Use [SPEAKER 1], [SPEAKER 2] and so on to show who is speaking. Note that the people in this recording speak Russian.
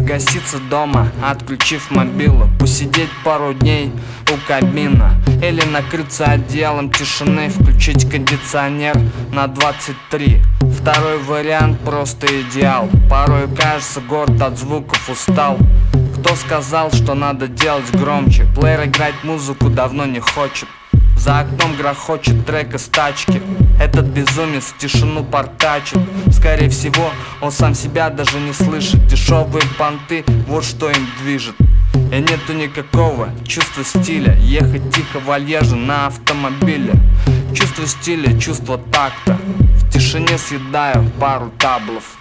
[SPEAKER 1] загаситься дома, отключив мобилу, посидеть пару дней у камина, или накрыться одеялом тишины, включить кондиционер на 23. Второй вариант просто идеал. Порой кажется, город от звуков устал. Кто сказал, что надо делать громче? Плеер играть музыку давно не хочет. За окном грохочет трек из тачки. Этот безумец тишину портачит. Скорее всего, он сам себя даже не слышит. Дешевые понты, вот что им движет. И нету никакого чувства стиля. Ехать тихо, вальяжно на автомобиле. Чувство стиля, чувство такта. В тишине съедаю пару таблов.